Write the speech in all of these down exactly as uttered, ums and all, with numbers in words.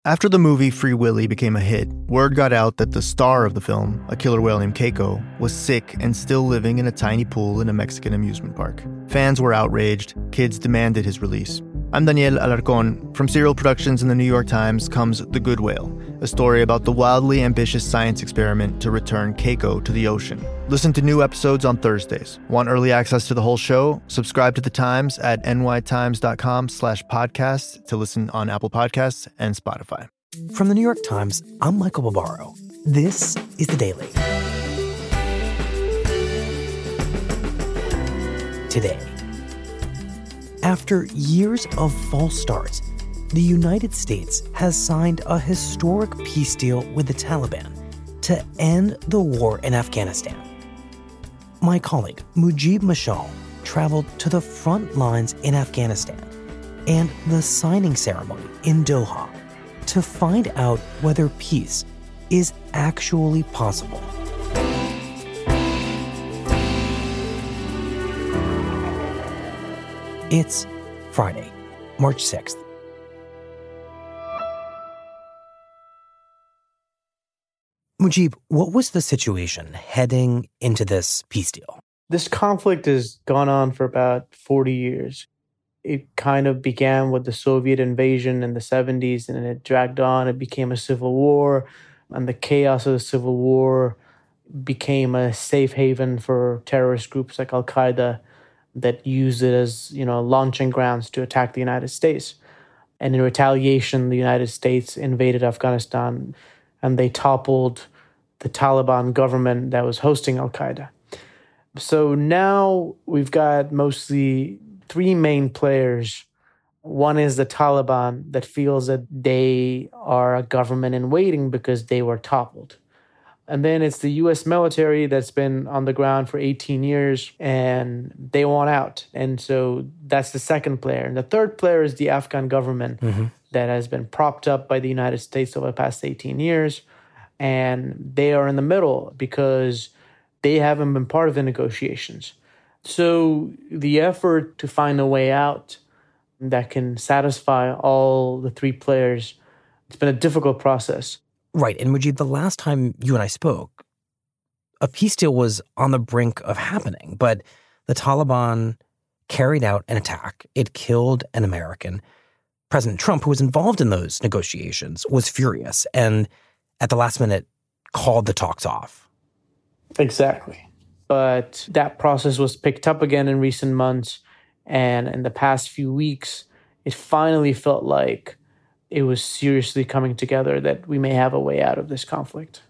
After the movie Free Willy became a hit, word got out that the star of the film, a killer whale named Keiko, was sick and still living in a tiny pool in a Mexican amusement park. Fans were outraged. Kids demanded his release. I'm Daniel Alarcón. From Serial Productions and the New York Times comes The Good Whale, a story about the wildly ambitious science experiment to return Keiko to the ocean. Listen to new episodes on Thursdays. Want early access to the whole show? Subscribe to The Times at nytimes.com slash podcast to listen on Apple Podcasts and Spotify. From the New York Times, I'm Michael Barbaro. This is The Daily. Today, after years of false starts, the United States has signed a historic peace deal with the Taliban to end the war in Afghanistan. My colleague, Mujib Mashal, traveled to the front lines in Afghanistan and the signing ceremony in Doha to find out whether peace is actually possible. It's Friday, March sixth. Mujib, what was the situation heading into this peace deal? This conflict has gone on for about forty years. It kind of began with the Soviet invasion in the seventies, and it dragged on. It became a civil war, and the chaos of the civil war became a safe haven for terrorist groups like Al-Qaeda that used it as, you know, launching grounds to attack the United States. And in retaliation, the United States invaded Afghanistan, and they toppled the Taliban government that was hosting Al-Qaeda. So now we've got mostly three main players. One is the Taliban that feels that they are a government in waiting because they were toppled. And then it's the U S military that's been on the ground for eighteen years and they want out. And so that's the second player. And the third player is the Afghan government mm-hmm. that has been propped up by the United States over the past eighteen years. And they are in the middle because they haven't been part of the negotiations. So the effort to find a way out that can satisfy all the three players, it's been a difficult process. Right. And Mujib, the last time you and I spoke, a peace deal was on the brink of happening, but the Taliban carried out an attack. It killed an American. President Trump, who was involved in those negotiations, was furious and at the last minute called the talks off. Exactly. But that process was picked up again in recent months. And in the past few weeks, it finally felt like it was seriously coming together that we may have a way out of this conflict.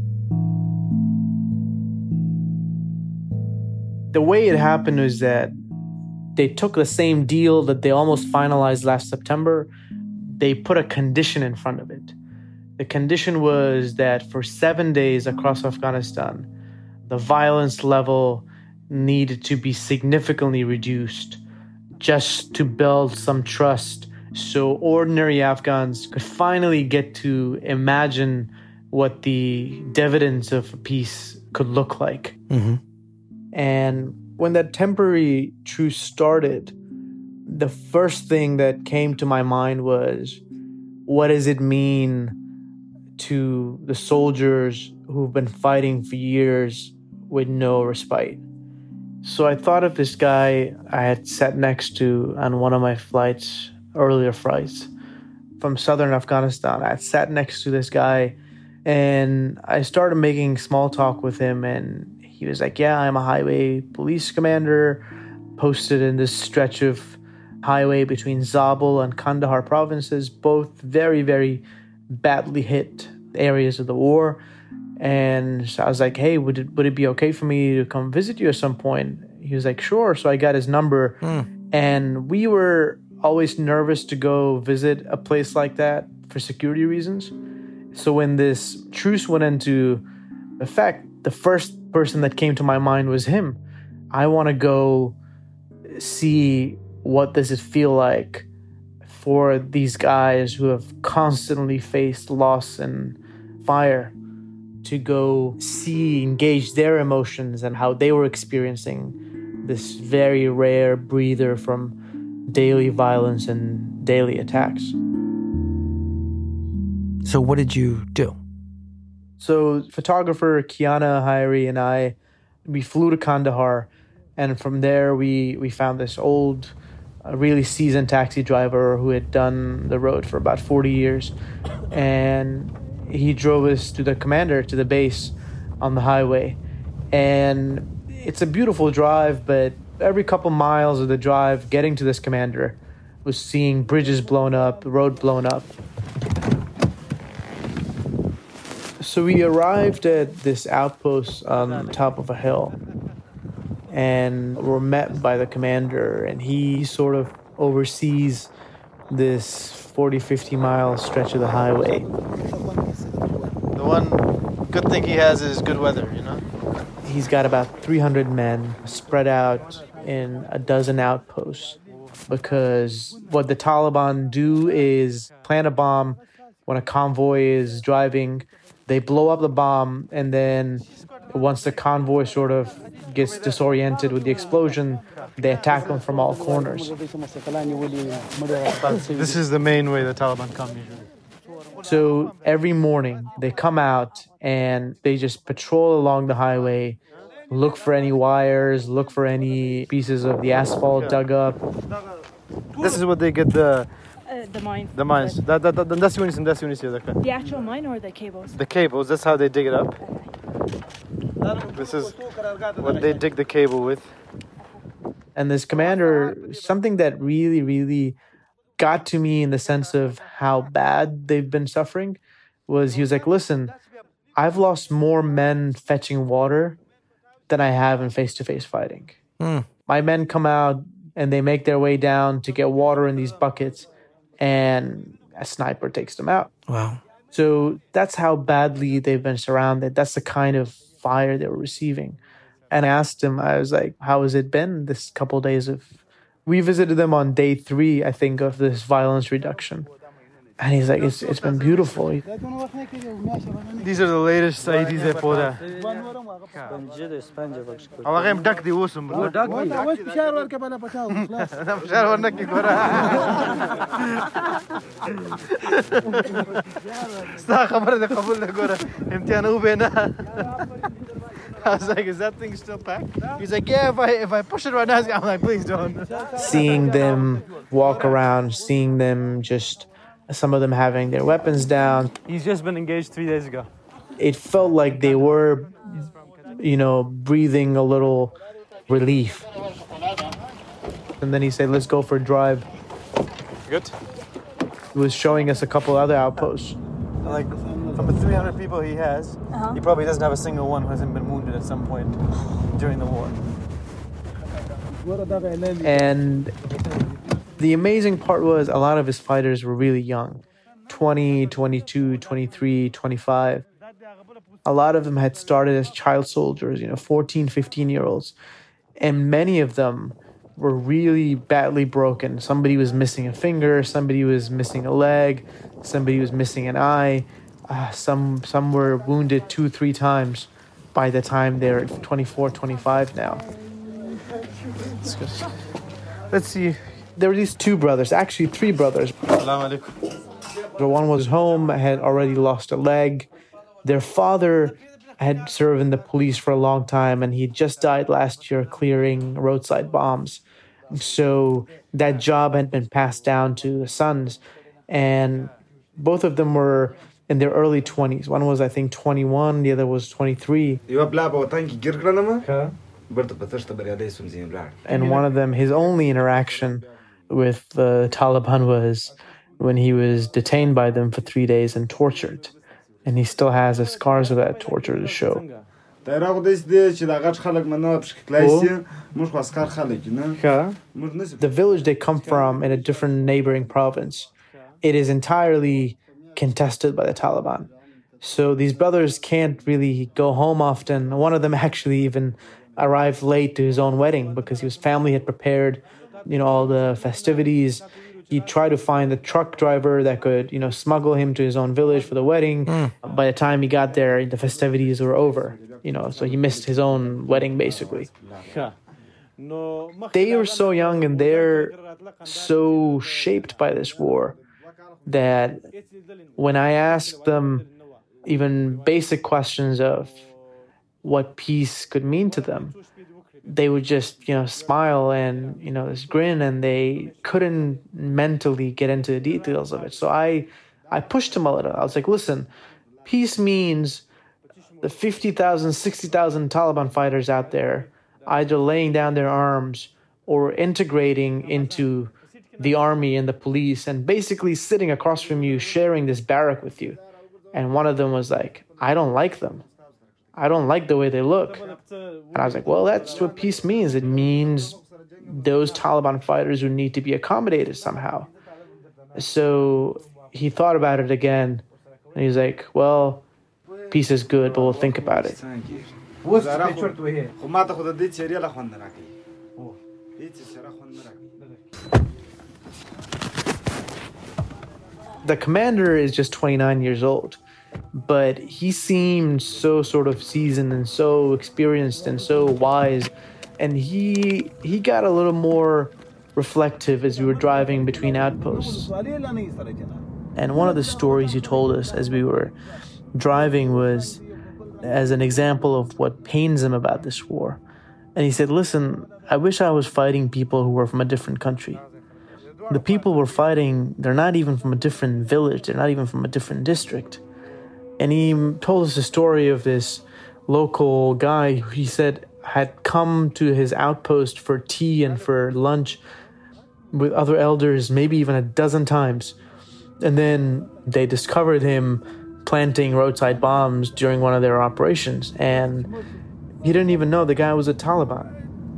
The way it happened was that they took the same deal that they almost finalized last September. They put a condition in front of it. The condition was that for seven days across Afghanistan, the violence level needed to be significantly reduced just to build some trust so ordinary Afghans could finally get to imagine what the dividends of peace could look like. Mm-hmm. And when that temporary truce started, the first thing that came to my mind was, what does it mean to the soldiers who've been fighting for years with no respite? So I thought of this guy I had sat next to on one of my flights, earlier flights from southern Afghanistan. I had sat next to this guy and I started making small talk with him, and he was like, yeah, I'm a highway police commander posted in this stretch of highway between Zabul and Kandahar provinces, both very, very badly hit areas of the war. And so I was like, hey, would it, would it be okay for me to come visit you at some point? He was like, sure. So I got his number. Mm. And we were always nervous to go visit a place like that for security reasons. So when this truce went into effect, the first person that came to my mind was him. I want to go see what does it feel like for these guys who have constantly faced loss and fire to go see, engage their emotions and how they were experiencing this very rare breather from daily violence and daily attacks. So what did you do? So photographer Kiana Hyrie and I, we flew to Kandahar, and from there we, we found this old, uh, really seasoned taxi driver who had done the road for about forty years. And he drove us to the commander, to the base on the highway. And it's a beautiful drive, but every couple miles of the drive, getting to this commander was seeing bridges blown up, road blown up. So we arrived at this outpost on top of a hill and were met by the commander, and he sort of oversees this forty, fifty mile stretch of the highway. The one good thing he has is good weather, you know? He's got about three hundred men spread out in a dozen outposts, because what the Taliban do is plant a bomb when a convoy is driving. They blow up the bomb, and then once the convoy sort of gets disoriented with the explosion, they attack them from all corners. This is the main way the Taliban come usually. So every morning they come out and they just patrol along the highway, look for any wires, look for any pieces of the asphalt dug up. This is what they get the Uh, the mine. the mines. That that that that's units and that's units here. The actual mine or the cables? The cables. That's how they dig it up. This is what they dig the cable with. And this commander, something that really, really got to me in the sense of how bad they've been suffering, was he was like, listen, I've lost more men fetching water than I have in face-to-face fighting. Mm. My men come out and they make their way down to get water in these buckets, and a sniper takes them out. Wow. So that's how badly they've been surrounded. That's the kind of fire they were receiving. And I asked him, I was like, how has it been this couple of days of... We visited them on day three, I think, of this violence reduction. And he's like, it's it's been beautiful. These are the latest I Ds they put out. Allah game duck the awesome. Duck. I was like, is that thing still packed? He's like, yeah, if I if I push it right now, I'm like, please don't. Seeing them walk around, seeing them just... some of them having their weapons down. He's just been engaged three days ago. It felt like they were, you know, breathing a little relief. And then he said, let's go for a drive. Good. He was showing us a couple other outposts. Like, from the three hundred people he has, uh-huh. he probably doesn't have a single one who hasn't been wounded at some point during the war. And the amazing part was a lot of his fighters were really young, twenty, twenty-two, twenty-three, twenty-five. A lot of them had started as child soldiers, you know, fourteen, fifteen-year-olds. And many of them were really badly broken. Somebody was missing a finger, somebody was missing a leg, somebody was missing an eye. Uh, some some were wounded two, three times by the time they're twenty-four, twenty-five now. Let's, go. Let's see. There were these two brothers, actually three brothers. The one was home, had already lost a leg. Their father had served in the police for a long time, and he just died last year clearing roadside bombs. So that job had been passed down to the sons, and both of them were in their early twenties. One was, I think, twenty-one, the other was twenty-three. And one of them, his only interaction with the Taliban was when he was detained by them for three days and tortured. And he still has the scars of that torture to show. The village they come from in a different neighboring province, it is entirely contested by the Taliban. So these brothers can't really go home often. One of them actually even arrived late to his own wedding because his family had prepared, you know, all the festivities. He tried to find the truck driver that could, you know, smuggle him to his own village for the wedding. Mm. By the time he got there, the festivities were over, you know, so he missed his own wedding, basically. They were so young and they're so shaped by this war that when I asked them even basic questions of what peace could mean to them, they would just, you know, smile and, you know, this grin, and they couldn't mentally get into the details of it. So I, I pushed them a little. I was like, listen, peace means the fifty thousand, sixty thousand Taliban fighters out there either laying down their arms or integrating into the army and the police and basically sitting across from you, sharing this barrack with you. And one of them was like, I don't like them. I don't like the way they look. And I was like, well, that's what peace means. It means those Taliban fighters who need to be accommodated somehow. So he thought about it again, and he's like, well, peace is good, but we'll think about it. The commander is just twenty-nine years old, but he seemed so sort of seasoned and so experienced and so wise. And he he got a little more reflective as we were driving between outposts. And one of the stories he told us as we were driving was as an example of what pains him about this war. And he said, listen, I wish I was fighting people who were from a different country. The people we're fighting, they're not even from a different village. They're not even from a different district. And he told us a story of this local guy who he said had come to his outpost for tea and for lunch with other elders, maybe even a dozen times. And then they discovered him planting roadside bombs during one of their operations. And he didn't even know the guy was a Taliban.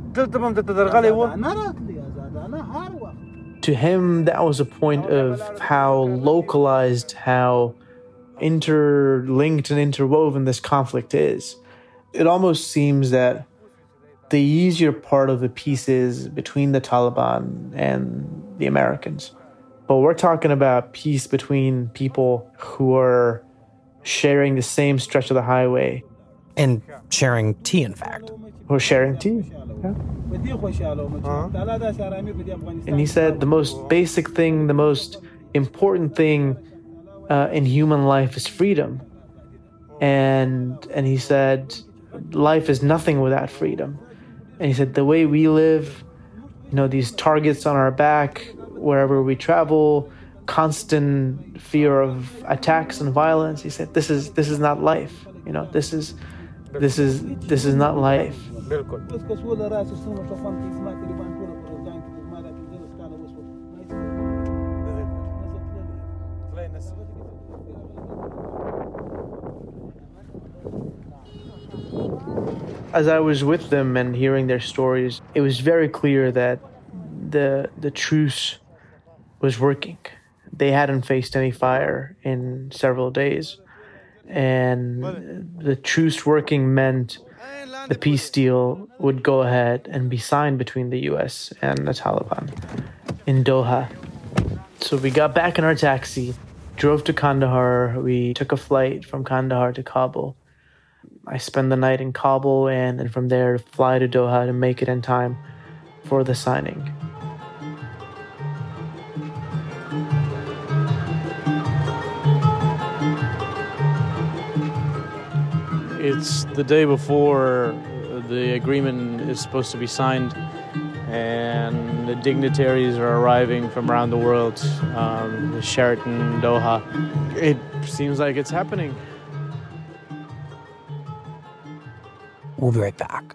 To him, that was a point of how localized, how interlinked and interwoven this conflict is. It almost seems that the easier part of the peace is between the Taliban and the Americans. But we're talking about peace between people who are sharing the same stretch of the highway. And sharing tea, in fact. Who are sharing tea. Yeah. Uh-huh. And he said the most basic thing, the most important thing uh, in human life is freedom. And and he said life is nothing without freedom. And he said the way we live, you know, these targets on our back, wherever we travel, constant fear of attacks and violence. He said this is this is not life. You know, this is this is this is not life. As I was with them and hearing their stories, it was very clear that the the truce was working. They hadn't faced any fire in several days. And the truce working meant the peace deal would go ahead and be signed between the U S and the Taliban in Doha. So we got back in our taxi, drove to Kandahar. We took a flight from Kandahar to Kabul. I spent the night in Kabul and then from there fly to Doha to make it in time for the signing. It's the day before the agreement is supposed to be signed, and the dignitaries are arriving from around the world, um, Sheraton, Doha. It seems like it's happening. We'll be right back.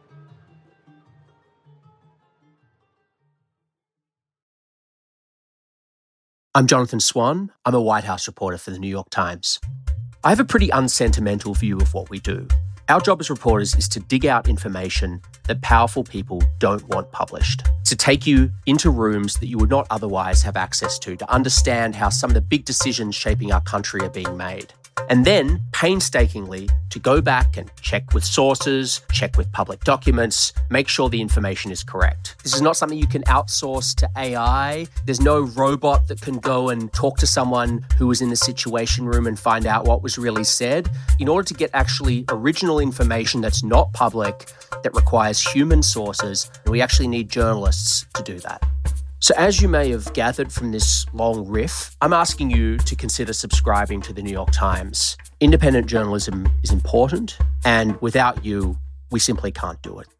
I'm Jonathan Swan. I'm a White House reporter for the New York Times. I have a pretty unsentimental view of what we do. Our job as reporters is to dig out information that powerful people don't want published, to take you into rooms that you would not otherwise have access to, to understand how some of the big decisions shaping our country are being made. And then, painstakingly, to go back and check with sources, check with public documents, make sure the information is correct. This is not something you can outsource to A I. There's no robot that can go and talk to someone who was in the Situation Room and find out what was really said. In order to get actually original information that's not public, that requires human sources, we actually need journalists to do that. So as you may have gathered from this long riff, I'm asking you to consider subscribing to the New York Times. Independent journalism is important, and without you, we simply can't do it.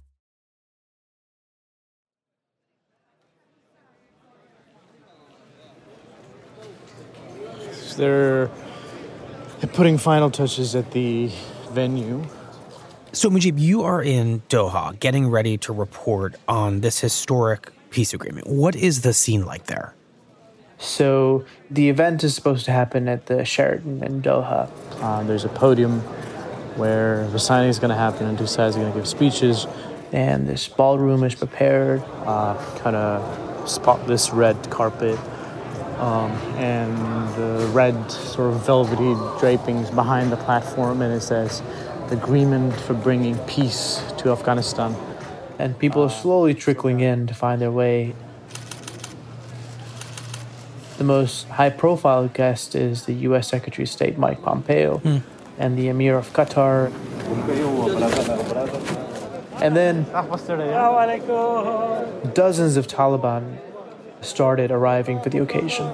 They're putting final touches at the venue. So, Mujib, you are in Doha getting ready to report on this historic peace agreement. What is the scene like there? So the event is supposed to happen at the Sheraton in Doha. Uh, there's a podium where the signing is going to happen and two sides are going to give speeches. And this ballroom is prepared. Uh, kind of spotless red carpet. Um, and the red sort of velvety drapings behind the platform, and it says, "Agreement for bringing peace to Afghanistan." And people are slowly trickling in to find their way. The most high-profile guest is the U S Secretary of State Mike Pompeo hmm. and the Emir of Qatar. And then dozens of Taliban started arriving for the occasion.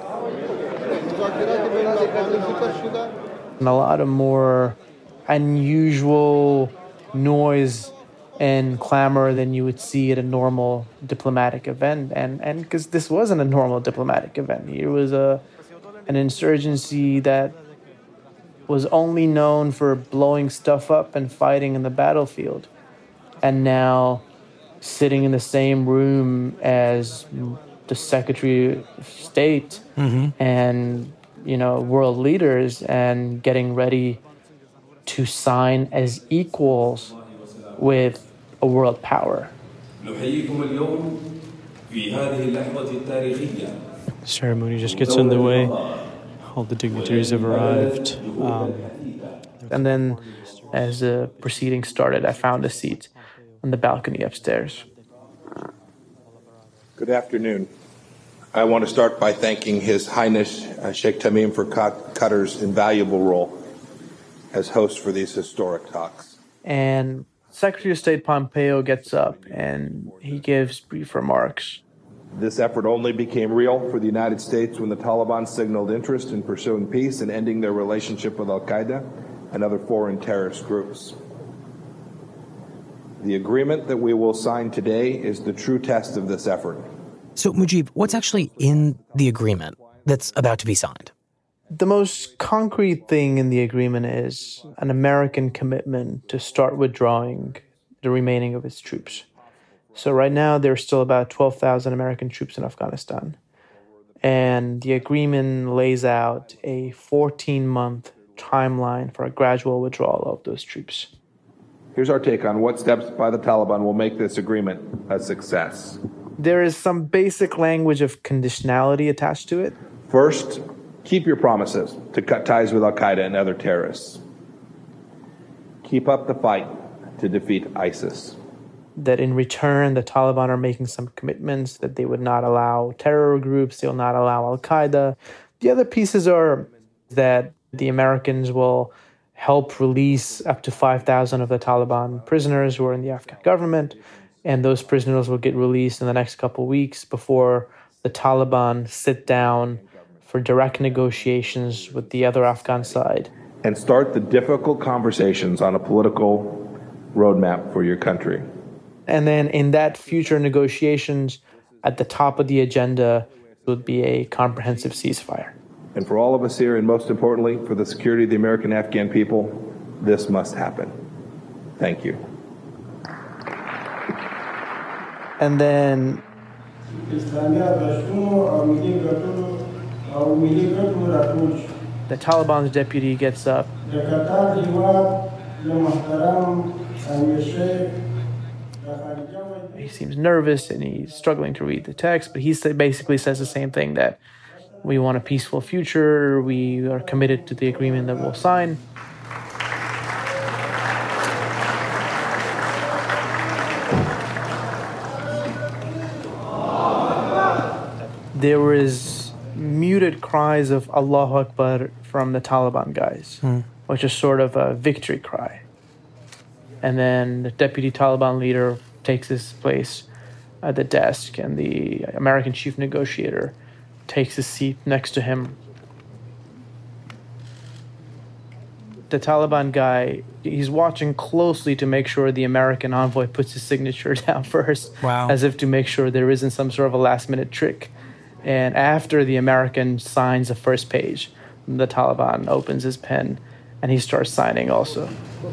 And a lot of more unusual noise and clamor than you would see at a normal diplomatic event. And and because this wasn't a normal diplomatic event. It was a an insurgency that was only known for blowing stuff up and fighting in the battlefield. And now sitting in the same room as the Secretary of State mm-hmm. and, you know, world leaders and getting ready to sign as equals with a world power. Ceremony just gets underway. All the dignitaries have arrived. Um, and then as the proceedings started, I found a seat on the balcony upstairs. Good afternoon. I want to start by thanking His Highness uh, Sheikh Tamim for Qatar's invaluable role as host for these historic talks. And Secretary of State Pompeo gets up and he gives brief remarks. This effort only became real for the United States when the Taliban signaled interest in pursuing peace and ending their relationship with Al-Qaeda and other foreign terrorist groups. The agreement that we will sign today is the true test of this effort. So, Mujib, what's actually in the agreement that's about to be signed? The most concrete thing in the agreement is an American commitment to start withdrawing the remaining of its troops. So right now, there's still about twelve thousand American troops in Afghanistan. And the agreement lays out a fourteen-month timeline for a gradual withdrawal of those troops. Here's our take on what steps by the Taliban will make this agreement a success. There is some basic language of conditionality attached to it. First, keep your promises to cut ties with Al-Qaeda and other terrorists. Keep up the fight to defeat ISIS. That in return, the Taliban are making some commitments that they would not allow terror groups, they will not allow Al-Qaeda. The other pieces are that the Americans will help release up to five thousand of the Taliban prisoners who are in the Afghan government, and those prisoners will get released in the next couple of weeks before the Taliban sit down for direct negotiations with the other Afghan side. And start the difficult conversations on a political roadmap for your country. And then in that future negotiations, at the top of the agenda would be a comprehensive ceasefire. And for all of us here, and most importantly, for the security of the American Afghan people, this must happen. Thank you. And then the Taliban's deputy gets up he seems nervous and he's struggling to read the text, but he basically says the same thing, that we want a peaceful future, we are committed to the agreement that we'll sign. There was muted cries of Allahu Akbar from the Taliban guys, hmm. which is sort of a victory cry. And then the deputy Taliban leader takes his place at the desk, and the American chief negotiator takes a seat next to him. The Taliban guy, he's watching closely to make sure the American envoy puts his signature down first, wow. as if to make sure there isn't some sort of a last-minute trick. And after the American signs the first page, the Taliban opens his pen and he starts signing also.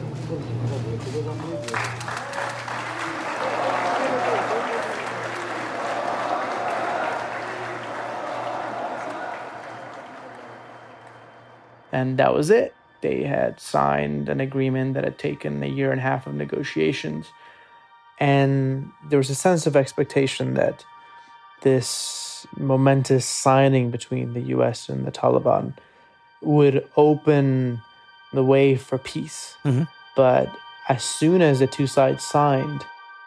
And that was it. They had signed an agreement that had taken a year and a half of negotiations. And there was a sense of expectation that this momentous signing between the U S and the Taliban would open the way for peace. Mm-hmm. But as soon as the two sides signed,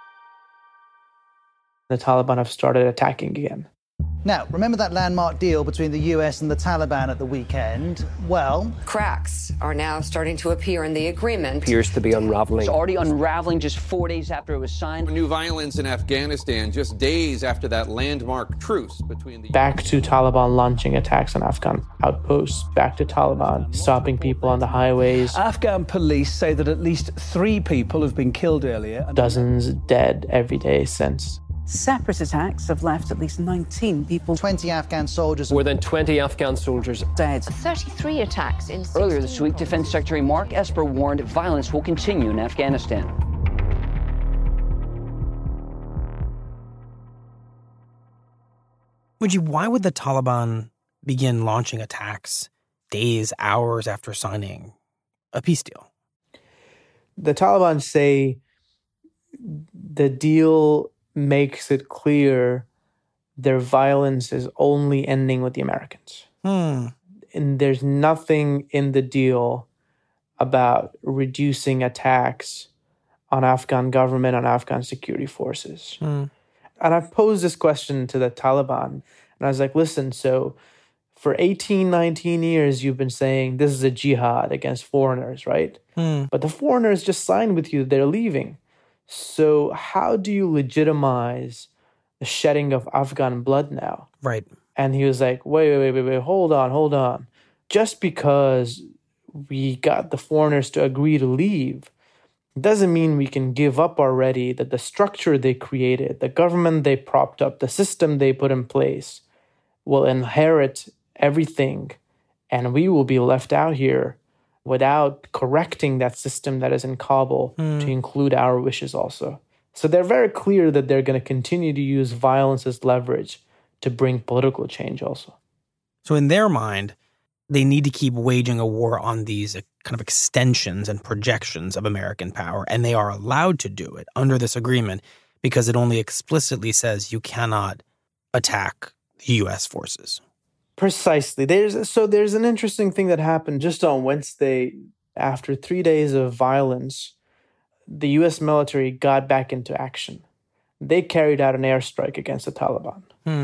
the Taliban have started attacking again. Now, remember that landmark deal between the U S and the Taliban at the weekend? Well, cracks are now starting to appear in the agreement. Appears to be unraveling. It's already unraveling just four days after it was signed. New violence in Afghanistan just days after that landmark truce between the... Back to Taliban launching attacks on Afghan outposts. Back to Taliban stopping people on the highways. Afghan police say that at least three people have been killed earlier. Dozens dead every day since. Separate attacks have left at least nineteen people. twenty Afghan soldiers. More than twenty Afghan soldiers dead. thirty-three attacks in Earlier this week, Defense Secretary Mark Esper warned violence will continue in Afghanistan. Would you, why would the Taliban begin launching attacks days, hours after signing a peace deal? The Taliban say the deal makes it clear their violence is only ending with the Americans. Hmm. And there's nothing in the deal about reducing attacks on Afghan government, on Afghan security forces. Hmm. And I've posed this question to the Taliban, and I was like, listen, so for eighteen, nineteen years, you've been saying this is a jihad against foreigners, right? Hmm. But the foreigners just signed with you, they're leaving. So how do you legitimize the shedding of Afghan blood now? Right. And he was like, wait, wait, wait, wait, hold on, hold on. Just because we got the foreigners to agree to leave doesn't mean we can give up already that the structure they created, the government they propped up, the system they put in place will inherit everything, and we will be left out here without correcting that system that is in Kabul mm. to include our wishes also. So they're very clear that they're going to continue to use violence as leverage to bring political change also. So in their mind, they need to keep waging a war on these kind of extensions and projections of American power, and they are allowed to do it under this agreement because it only explicitly says you cannot attack the U S forces. Precisely. There's so there's an interesting thing that happened just on Wednesday. After three days of violence, the U S military got back into action. They carried out an airstrike against the Taliban. Hmm.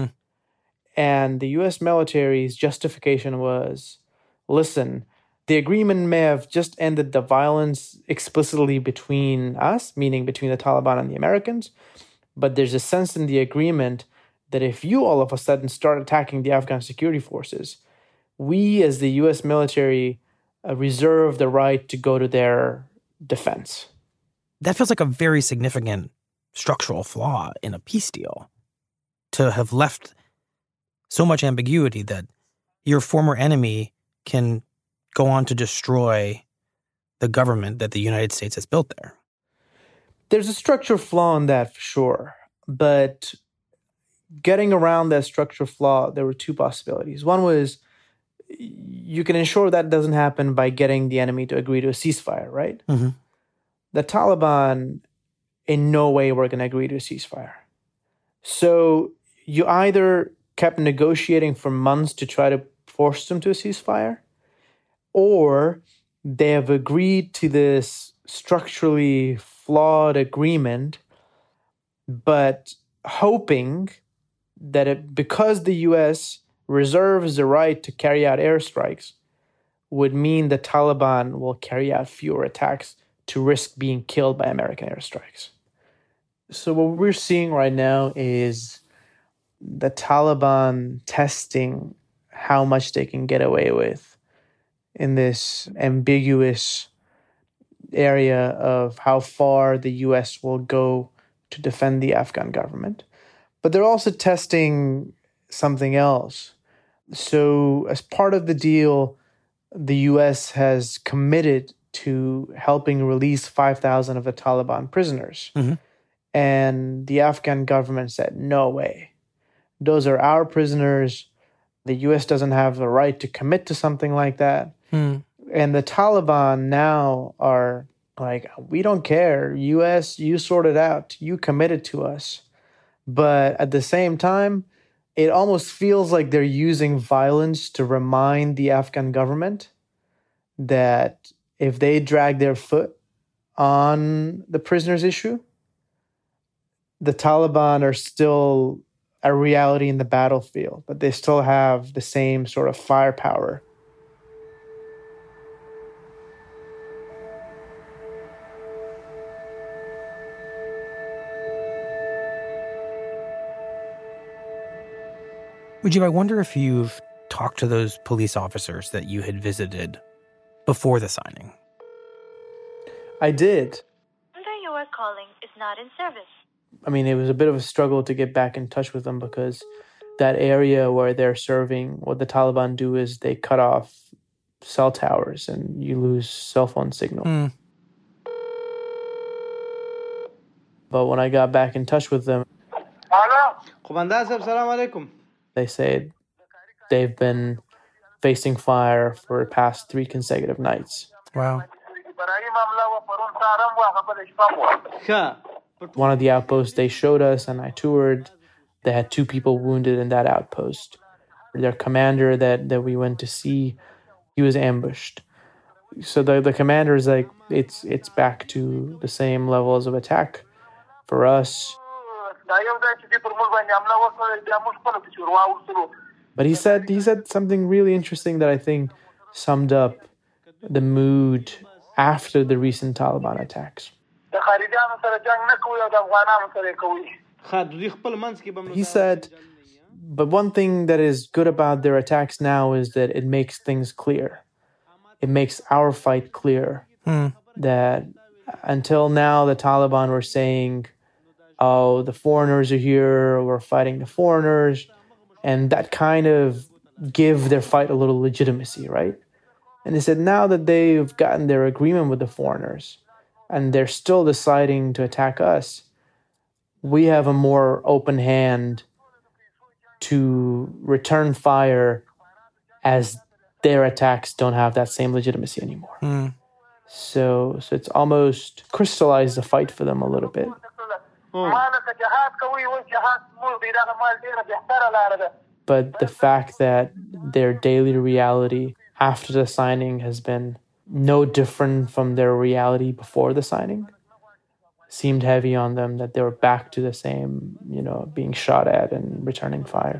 And the U S military's justification was, listen, the agreement may have just ended the violence explicitly between us, meaning between the Taliban and the Americans, but there's a sense in the agreement that if you all of a sudden start attacking the Afghan security forces, we as the U S military uh, reserve the right to go to their defense. That feels like a very significant structural flaw in a peace deal, to have left so much ambiguity that your former enemy can go on to destroy the government that the United States has built there. There's a structural flaw in that for sure, but getting around that structural flaw, there were two possibilities. One was you can ensure that doesn't happen by getting the enemy to agree to a ceasefire, right? Mm-hmm. The Taliban in no way were going to agree to a ceasefire. So you either kept negotiating for months to try to force them to a ceasefire, or they have agreed to this structurally flawed agreement, but hoping that it, because the U S reserves the right to carry out airstrikes, would mean the Taliban will carry out fewer attacks to risk being killed by American airstrikes. So what we're seeing right now is the Taliban testing how much they can get away with in this ambiguous area of how far the U S will go to defend the Afghan government. But they're also testing something else. So as part of the deal, the U S has committed to helping release five thousand of the Taliban prisoners. Mm-hmm. And the Afghan government said, no way. Those are our prisoners. The U S doesn't have the right to commit to something like that. Mm. And the Taliban now are like, we don't care. U S, you sort it out. You committed to us. But at the same time, it almost feels like they're using violence to remind the Afghan government that if they drag their foot on the prisoners issue, the Taliban are still a reality in the battlefield, but they still have the same sort of firepower. Mujib, I wonder if you've talked to those police officers that you had visited before the signing. I did. The number you are calling is not in service. I mean, it was a bit of a struggle to get back in touch with them because that area where they're serving, what the Taliban do is they cut off cell towers and you lose cell phone signal. Mm. But when I got back in touch with them, they said they've been facing fire for the past three consecutive nights. Wow. One of the outposts they showed us and I toured, they had two people wounded in that outpost. Their commander that, that we went to see, he was ambushed. So the, the commander is like, it's it's back to the same levels of attack for us. But he said he said something really interesting that I think summed up the mood after the recent Taliban attacks. He said, but one thing that is good about their attacks now is that it makes things clear. It makes our fight clear. Hmm. That until now, the Taliban were saying, oh, the foreigners are here, we're fighting the foreigners. And that kind of give their fight a little legitimacy, right? And they said now that they've gotten their agreement with the foreigners and they're still deciding to attack us, we have a more open hand to return fire as their attacks don't have that same legitimacy anymore. Mm. So, so it's almost crystallized the fight for them a little bit. But the fact that their daily reality after the signing has been no different from their reality before the signing seemed heavy on them, that they were back to the same, you know, being shot at and returning fire.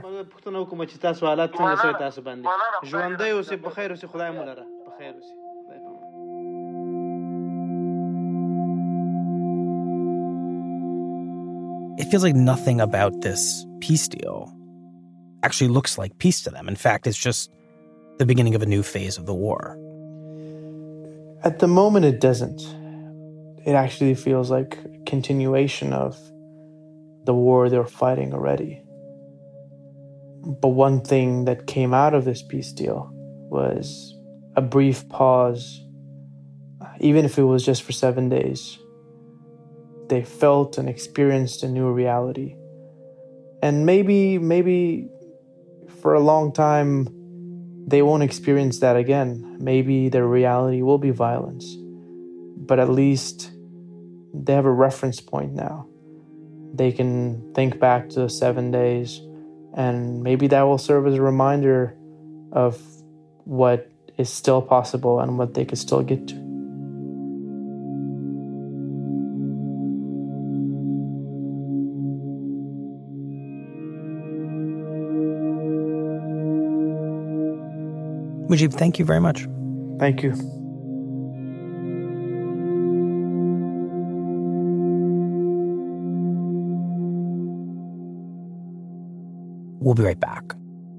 It feels like nothing about this peace deal actually looks like peace to them. In fact, it's just the beginning of a new phase of the war. At the moment, it doesn't. It actually feels like a continuation of the war they're fighting already. But one thing that came out of this peace deal was a brief pause, even if it was just for seven days. They felt and experienced a new reality. And maybe, maybe for a long time, they won't experience that again. Maybe their reality will be violence. But at least they have a reference point now. They can think back to the seven days, and maybe that will serve as a reminder of what is still possible and what they could still get to. Mujib, thank you very much. Thank you. We'll be right back.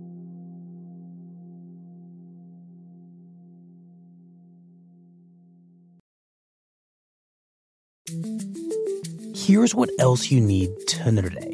Here's what else you need to know today.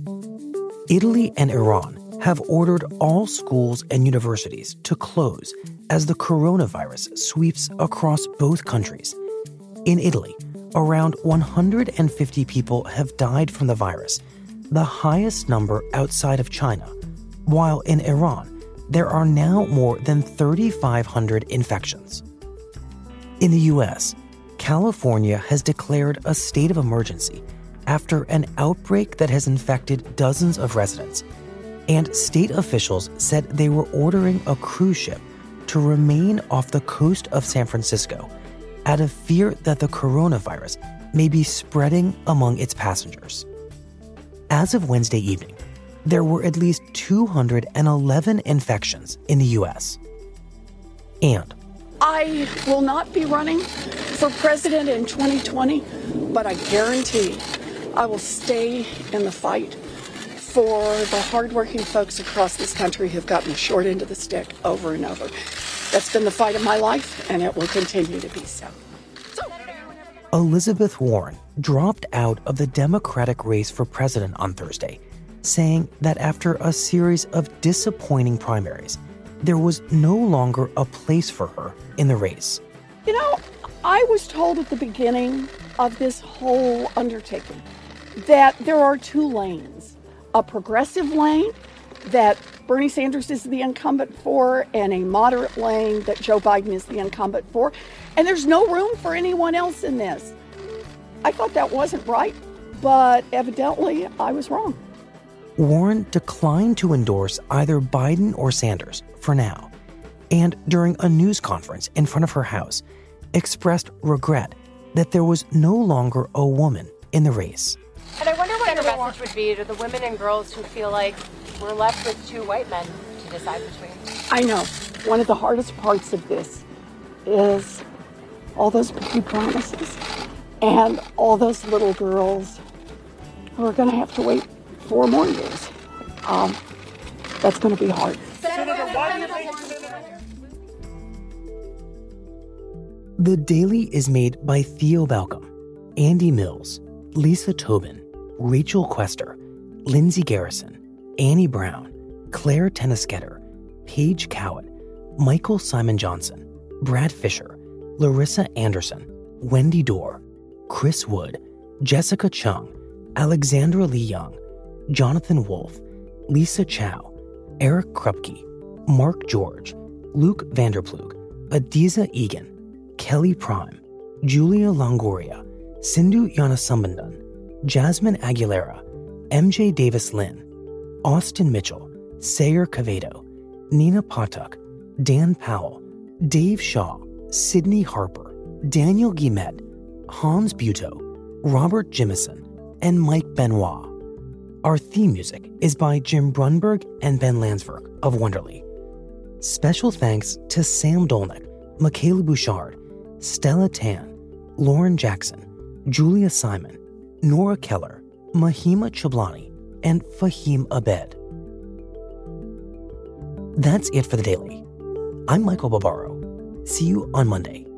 Italy and Iran have ordered all schools and universities to close as the coronavirus sweeps across both countries. In Italy, around one hundred fifty people have died from the virus, the highest number outside of China, while in Iran, there are now more than thirty-five hundred infections. In the U S, California has declared a state of emergency after an outbreak that has infected dozens of residents, and state officials said they were ordering a cruise ship to remain off the coast of San Francisco out of fear that the coronavirus may be spreading among its passengers. As of Wednesday evening, there were at least two hundred eleven infections in the U S. And I will not be running for president in twenty twenty, but I guarantee I will stay in the fight for the hardworking folks across this country who've gotten the short end of the stick over and over. That's been the fight of my life, and it will continue to be so. Elizabeth Warren dropped out of the Democratic race for president on Thursday, saying that after a series of disappointing primaries, there was no longer a place for her in the race. You know, I was told at the beginning of this whole undertaking that there are two lanes, a progressive lane that Bernie Sanders is the incumbent for and a moderate lane that Joe Biden is the incumbent for, and there's no room for anyone else in this. I thought that wasn't right, but evidently I was wrong. Warren declined to endorse either Biden or Sanders for now, and during a news conference in front of her house, expressed regret that there was no longer a woman in the race. And I wonder what your message would be to the women and girls who feel like we're left with two white men to decide between. I know. One of the hardest parts of this is all those big promises and all those little girls who are going to have to wait four more years. Um, that's going to be hard. Senator, why do you think... The Daily is made by Theo Balcom, Andy Mills, Lisa Tobin, Rachel Quester, Lindsay Garrison, Annie Brown, Claire Tennisketter, Paige Cowett, Michael Simon Johnson, Brad Fisher, Larissa Anderson, Wendy Dorr, Chris Wood, Jessica Chung, Alexandra Lee Young, Jonathan Wolfe, Lisa Chow, Eric Krupke, Mark George, Luke Vanderplug, Adiza Egan, Kelly Prime, Julia Longoria, Sindhu Yanasambandhan, Jasmine Aguilera, M J Davis-Lynn, Austin Mitchell, Sayer Cavedo, Nina Patuk, Dan Powell, Dave Shaw, Sydney Harper, Daniel Guimet, Hans Butow, Robert Jimison, and Mike Benoit. Our theme music is by Jim Brunberg and Ben Landsberg of Wonderly. Special thanks to Sam Dolnick, Michaela Bouchard, Stella Tan, Lauren Jackson, Julia Simon, Nora Keller, Mahima Chablani, and Fahim Abed. That's it for The Daily. I'm Michael Barbaro. See you on Monday.